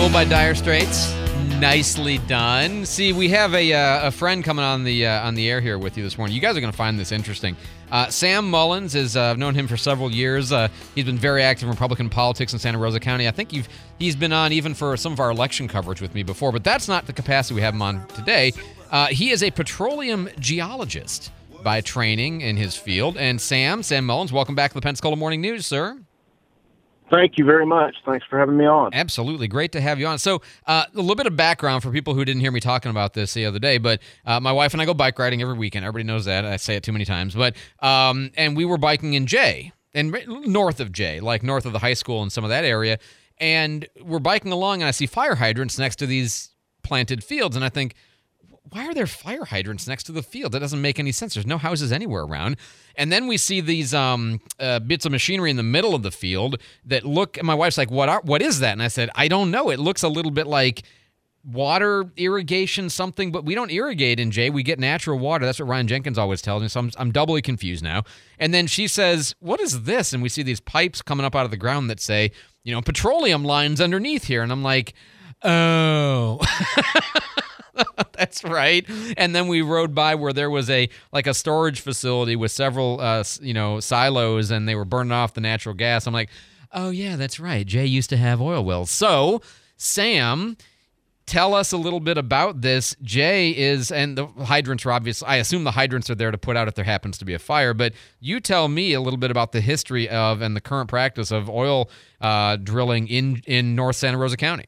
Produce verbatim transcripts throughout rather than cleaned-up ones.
Fool by Dire Straits. Nicely done. See, we have a uh, a friend coming on the uh, on the air here with you this morning. You guys are going to find this interesting. Uh, Sam Mullins is uh, I've known him for several years. Uh, he's been very active in Republican politics in Santa Rosa County. I think you've he's been on even for some of our election coverage with me before, but that's not the capacity we have him on today. Uh, he is a petroleum geologist by training in his field. And Sam, Sam Mullins, welcome back to the Pensacola Morning News, sir. Thank you very much. Thanks for having me on. Absolutely. Great to have you on. So uh, a little bit of background for people who didn't hear me talking about this the other day, but uh, my wife and I go bike riding every weekend. Everybody knows that. I say it too many times. But um, and we were biking in Jay, and north of Jay, like north of the high school and some of that area. And we're biking along, and I see fire hydrants next to these planted fields, and I think, why are there fire hydrants next to the field? That doesn't make any sense. There's no houses anywhere around. And then we see these um, uh, bits of machinery in the middle of the field that look, and my wife's like, what are, what is that? And I said, I don't know. It looks a little bit like water irrigation something, but we don't irrigate in Jay. We get natural water. That's what Ryan Jenkins always tells me, so I'm, I'm doubly confused now. And then she says, what is this? And we see these pipes coming up out of the ground that say, you know, petroleum lines underneath here. And I'm like, oh... That's right. And then we rode by where there was a like a storage facility with several uh, you know silos, and they were burning off the natural gas. I'm like, oh yeah, that's right. Jay used to have oil wells. So, Sam, tell us a little bit about this. Jay is, and the hydrants are obvious. I assume the hydrants are there to put out if there happens to be a fire. But you tell me a little bit about the history of and the current practice of oil uh, drilling in in North Santa Rosa County.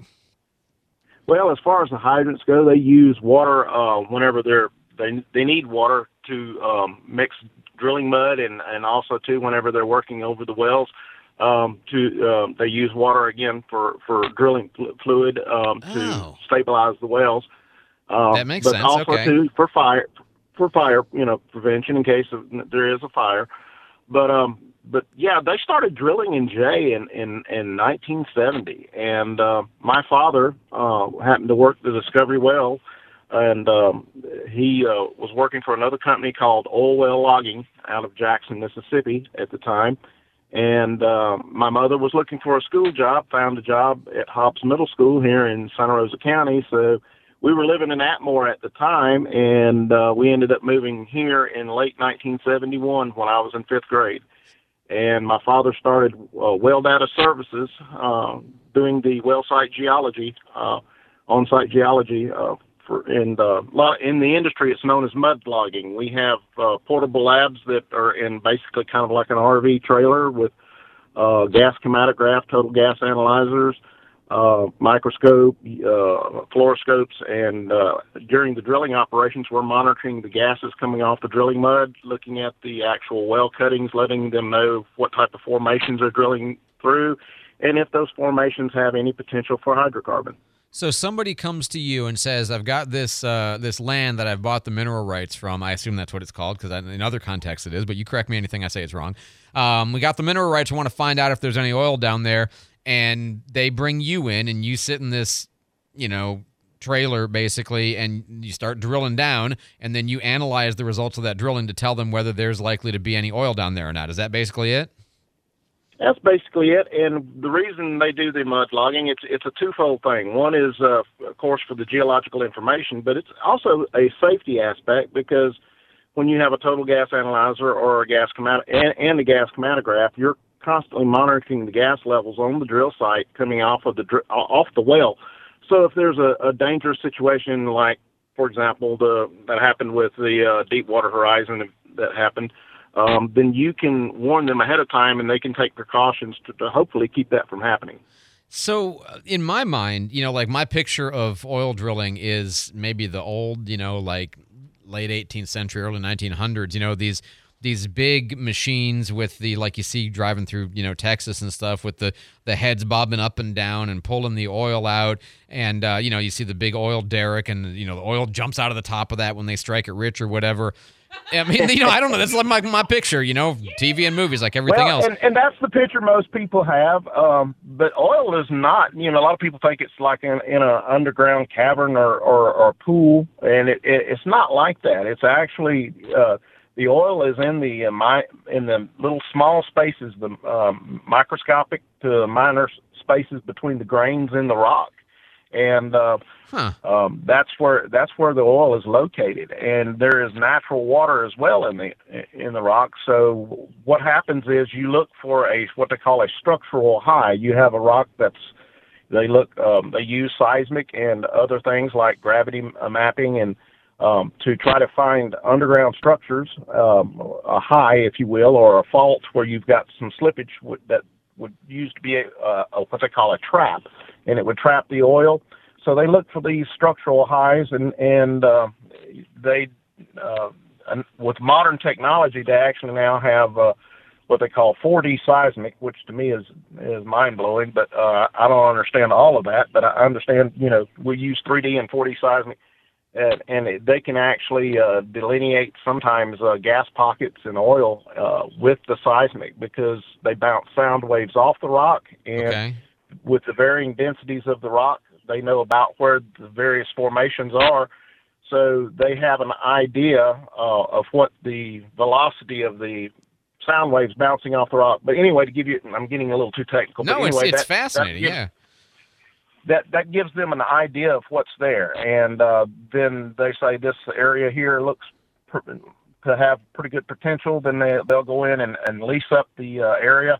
Well, as far as the hydrants go, they use water uh, whenever they're they they need water to um, mix drilling mud, and, and also too whenever they're working over the wells. Um, to uh, they use water again for for drilling fluid um, to oh. stabilize the wells. Um, that makes but sense. also okay. too for fire for fire you know prevention in case of, there is a fire. But um. But yeah, they started drilling in Jay in, in, in nineteen seventy, and uh, my father uh, happened to work the Discovery Well, and um, he uh, was working for another company called Oil Well Logging out of Jackson, Mississippi at the time. And uh, my mother was looking for a school job, found a job at Hobbs Middle School here in Santa Rosa County. So we were living in Atmore at the time, and uh, we ended up moving here in late nineteen seventy-one when I was in fifth grade. And my father started uh, Well Data Services, uh, doing the well site geology, uh, on-site geology. Uh, for in the in the industry, it's known as mud logging. We have uh, portable labs that are in basically kind of like an R V trailer with uh, gas chromatograph, total gas analyzers, uh, microscope, uh, fluoroscopes, and uh, during the drilling operations, we're monitoring the gases coming off the drilling mud, looking at the actual well cuttings, letting them know what type of formations are drilling through, and if those formations have any potential for hydrocarbon. So somebody comes to you and says, I've got this uh, this land that I've bought the mineral rights from. I assume that's what it's called, because in other contexts it is, but you correct me anything I say is wrong. Um, we got the mineral rights. We want to find out if there's any oil down there. And they bring you in, and you sit in this, you know, trailer, basically, and you start drilling down, and then you analyze the results of that drilling to tell them whether there's likely to be any oil down there or not. Is that basically it? That's basically it. And the reason they do the mud logging, it's it's a twofold thing. One is, uh, of course, for the geological information, but it's also a safety aspect, because when you have a total gas analyzer or a gas chromat- and, and a gas chromatograph, you're constantly monitoring the gas levels on the drill site coming off of the dr- off the well. So if there's a, a dangerous situation, like, for example, the that happened with the uh, Deepwater Horizon that happened, um, then you can warn them ahead of time, and they can take precautions to, to hopefully keep that from happening. So uh, in my mind, you know, like my picture of oil drilling is maybe the old, you know, like late eighteenth century, early nineteen hundreds, you know, these these big machines with the, like you see driving through, you know, Texas and stuff, with the, the heads bobbing up and down and pulling the oil out. And, uh, you know, you see the big oil derrick, and, you know, the oil jumps out of the top of that when they strike it rich or whatever. I mean, you know, I don't know. That's like my, my picture, you know, T V and movies, like everything well, else. And, and that's the picture most people have. Um, but oil is not, you know, a lot of people think it's like in, in an underground cavern or, or, or pool. And it, it, it's not like that. It's actually, uh, the oil is in the, uh, my, in the little small spaces, the um, microscopic to minor spaces between the grains in the rock. and uh, Huh. um, that's where that's where the oil is located. And there is natural water as well in the in the rock. So what happens is you look for a what they call a structural high. You have a rock that's they look um, they use seismic and other things like gravity mapping and um, to try to find underground structures, um, a high, if you will, or a fault where you've got some slippage w- that would used to be a, a what they call a trap, and it would trap the oil. So they look for these structural highs, and and uh, they uh, and with modern technology, they actually now have uh, what they call four D seismic, which to me is is mind blowing. But uh, I don't understand all of that. But I understand, you know, we use three D and four D seismic, and, and it, they can actually uh, delineate sometimes uh, gas pockets in oil uh, with the seismic because they bounce sound waves off the rock, and Okay. with the varying densities of the rock, they know about where the various formations are. So they have an idea uh, of what the velocity of the sound waves bouncing off the rock. But anyway, to give you, I'm getting a little too technical. No, but anyway, it's it's that, fascinating. That gives, yeah. That that gives them an idea of what's there, and uh, then they say this area here looks per, to have pretty good potential. Then they they'll go in and, and lease up the uh, area,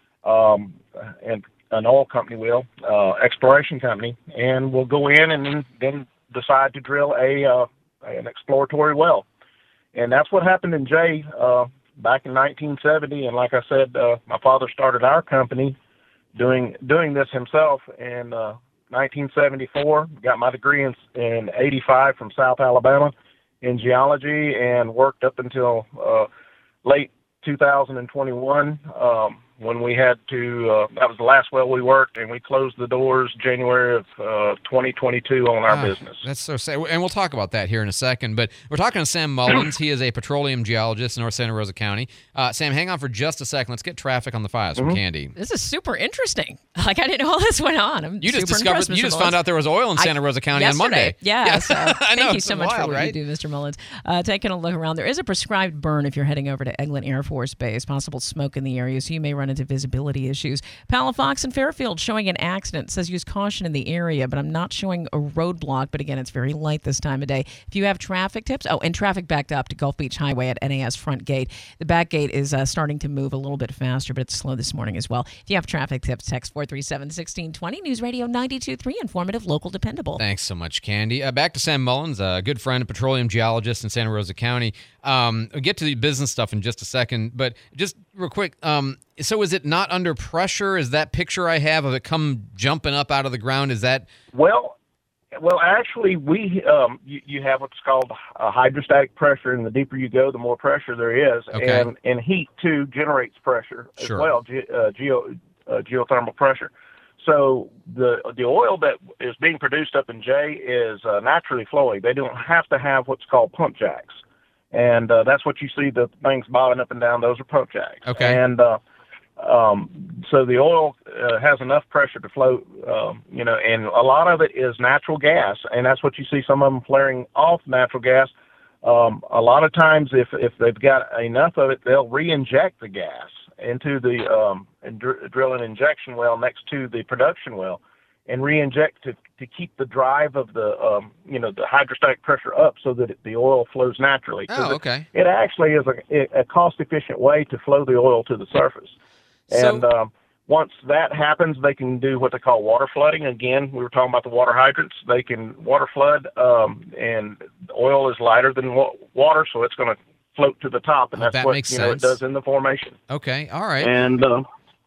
um, and an oil company will, uh, exploration company, and we'll go in and then, then decide to drill a uh, an exploratory well. And that's what happened in Jay uh, back in nineteen seventy. And like I said, uh, my father started our company doing doing this himself in uh, nineteen seventy-four. Got my degree in, in eighty-five from South Alabama in geology, and worked up until uh, late two thousand twenty-one. Um, when we had to, uh, that was the last well we worked, and we closed the doors January of uh, twenty twenty-two on our Ah, business. That's so sad. And we'll talk about that here in a second. But we're talking to Sam Mullins. He is a petroleum geologist in North Santa Rosa County. Uh, Sam, hang on for just a second. Let's get traffic on the files from Candy. This is super interesting. Like, I didn't know all this went on. I'm You just super discovered. impressed, You Mister just Mullins. found out there was oil in Santa I- Rosa County yesterday. on Monday. Yeah. Yeah. So I thank know, you it's so much wild, for what right? you do, Mister Mullins. Uh, taking a look around, there is a prescribed burn if you're heading over to Eglin Air Force Base. Possible smoke in the area, so you may run into visibility issues. Palafox and Fairfield showing an accident. It says use caution in the area, but I'm not showing a roadblock. But again, it's very light this time of day. If you have traffic tips, oh, and traffic backed up to Gulf Beach Highway at N A S front gate. The back gate is uh, starting to move a little bit faster, but it's slow this morning as well. If you have traffic tips, text four three seven, one six two zero. News Radio ninety-two point three, informative, local, dependable. Thanks so much, Candy. Uh, back to Sam Mullins, a good friend, a petroleum geologist in Santa Rosa County. Um, we'll get to the business stuff in just a second, but just real quick, um, so is it not under pressure? Is that picture I have of it come jumping up out of the ground, is that... Well, well, actually, we um, you, you have what's called a hydrostatic pressure, and the deeper you go, the more pressure there is, Okay. and and heat too generates pressure Sure. as well, ge- uh, geo uh, geothermal pressure. So the the oil that is being produced up in Jay is uh, naturally flowing. They don't have to have what's called pump jacks, and uh, that's what you see the things bobbing up and down. Those are pump jacks. Okay. And uh, um, so the oil uh, has enough pressure to float, um, you know, and a lot of it is natural gas, and that's what you see some of them flaring off natural gas. Um, a lot of times, if if they've got enough of it, they'll re-inject the gas into the um, and dr- drill an injection well next to the production well, and re-inject to to keep the drive of the um, you know the hydrostatic pressure up so that it, the oil flows naturally. 'Cause Oh, okay. It, it actually is a, a cost-efficient way to flow the oil to the surface. So- And um, once that happens, they can do what they call water flooding. Again, we were talking about the water hydrants. They can water flood, um, and the oil is lighter than wa- water, so it's going to float to the top, and Oh, that's that what makes you know sense. it does in the formation. Okay, all right. And uh,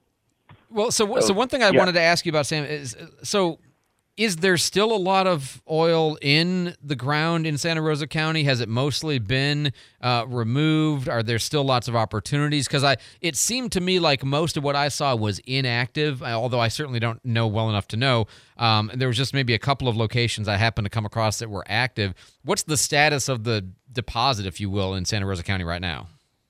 Well, so so one thing I yeah. wanted to ask you about, Sam, is so is there still a lot of oil in the ground in Santa Rosa County? Has it mostly been uh, removed? Are there still lots of opportunities? Because I it seemed to me like most of what I saw was inactive, although I certainly don't know well enough to know. Um, there was just maybe a couple of locations I happened to come across that were active. What's the status of the deposit, if you will, in Santa Rosa County right now?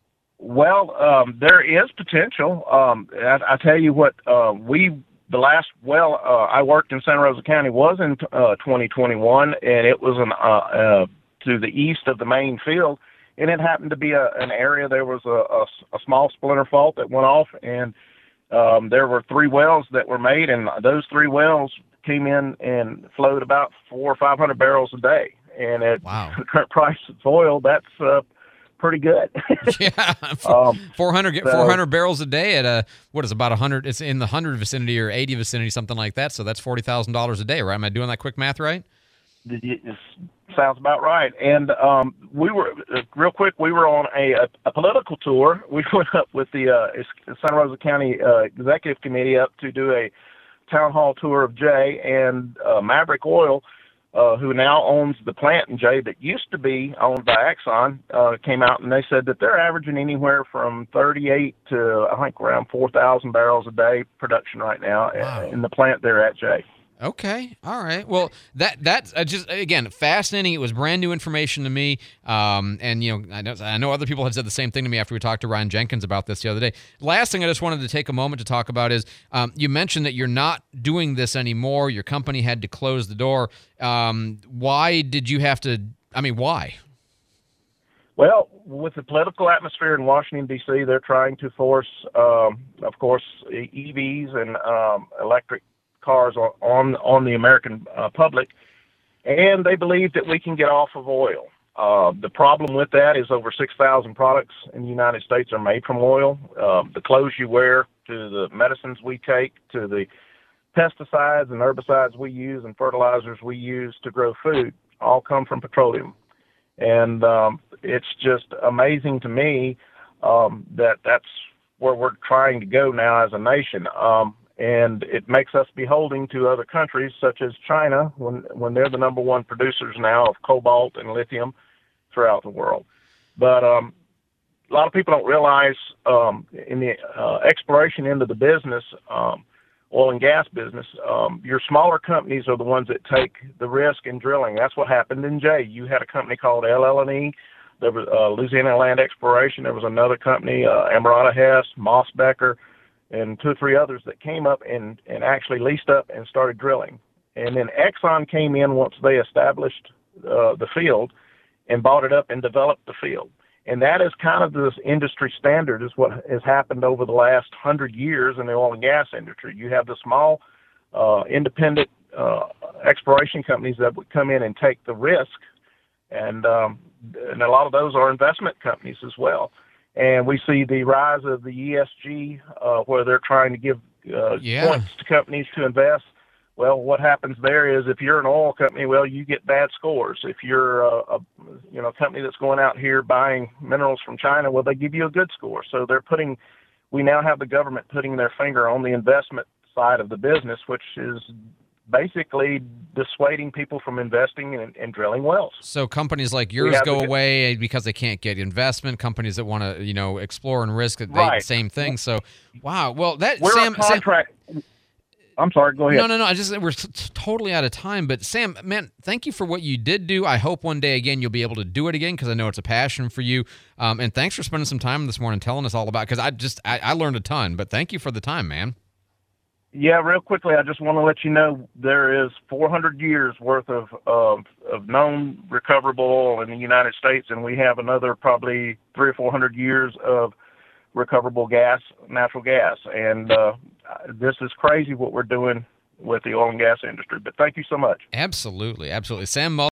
well, um, there is potential. Um, I, I tell you what, uh, we the last well uh, I worked in Santa Rosa County was in uh, twenty twenty-one, and it was an, uh, uh, to the east of the main field, and it happened to be a, an area. There was a, a, a small splinter fault that went off, and um, there were three wells that were made, and those three wells came in and flowed about four or five hundred barrels a day. And at Wow. the current price of oil, that's uh, pretty good. Yeah, um, four hundred so- four hundred barrels a day at a what is about one hundred? It's in the one hundred vicinity or eighty vicinity, something like that. So that's forty thousand dollars a day, right? Am I doing that quick math right? It sounds about right. And um, we were, uh, real quick, we were on a, a, a political tour. We went up with the uh, Santa Rosa County uh, Executive Committee up to do a town hall tour of Jay, and uh, Maverick Oil, uh, who now owns the plant in Jay that used to be owned by Exxon, uh, came out and they said that they're averaging anywhere from thirty-eight to, I think, around four thousand barrels a day production right now. Wow. In the plant there at Jay. Okay. All right. Well, that that's uh, just again fascinating. It was brand new information to me. Um, and you know, I know I know other people have said the same thing to me after we talked to Ryan Jenkins about this the other day. Last thing I just wanted to take a moment to talk about is um, you mentioned that you're not doing this anymore. Your company had to close the door. Um, why did you have to? I mean, why? Well, with the political atmosphere in Washington, D C, they're trying to force, um, of course, E Vs and um, electric cars on on the American uh, public, and they believe that we can get off of oil. Uh, the problem with that is over six thousand products in the United States are made from oil. Uh, the clothes you wear, to the medicines we take, to the pesticides and herbicides we use and fertilizers we use to grow food, all come from petroleum. And um, it's just amazing to me um, that that's where we're trying to go now as a nation. Um, And it makes us beholden to other countries such as China when when they're the number one producers now of cobalt and lithium throughout the world. But um, a lot of people don't realize um, in the uh, exploration end of the business, um, oil and gas business, um, your smaller companies are the ones that take the risk in drilling. That's what happened in Jay. You had a company called L L and E. There was uh, Louisiana Land Exploration. There was another company, uh, Amerada Hess, Moss Becker, and two or three others that came up and, and actually leased up and started drilling. And then Exxon came in once they established uh, the field and bought it up and developed the field. And that is kind of this industry standard, is what has happened over the last hundred years in the oil and gas industry. You have the small uh, independent uh, exploration companies that would come in and take the risk, and, um, and a lot of those are investment companies as well. And we see the rise of the E S G, uh, where they're trying to give uh, Yeah. points to companies to invest. Well, what happens there is if you're an oil company, well, you get bad scores. If you're a, a you know company that's going out here buying minerals from China, well, they give you a good score. So they're putting, we now have the government putting their finger on the investment side of the business, which is basically dissuading people from investing in, in drilling wells. So companies like yours have go to- away because they can't get investment. Companies that want to, you know, explore and risk, they, Right. same thing. So, wow. Well, that We're Sam, a contract. I'm sorry, go Sam, ahead. no, no, no. I just we're t- t- totally out of time. But Sam, man, thank you for what you did do. I hope one day again you'll be able to do it again, because I know it's a passion for you. Um, and thanks for spending some time this morning telling us all about. Because I just I, I learned a ton. But thank you for the time, man. Yeah, real quickly, I just want to let you know there is four hundred years worth of, of of known recoverable oil in the United States, and we have another probably three or four hundred years of recoverable gas, natural gas. And uh, this is crazy what we're doing with the oil and gas industry. But thank you so much. Absolutely, absolutely. Sam Mull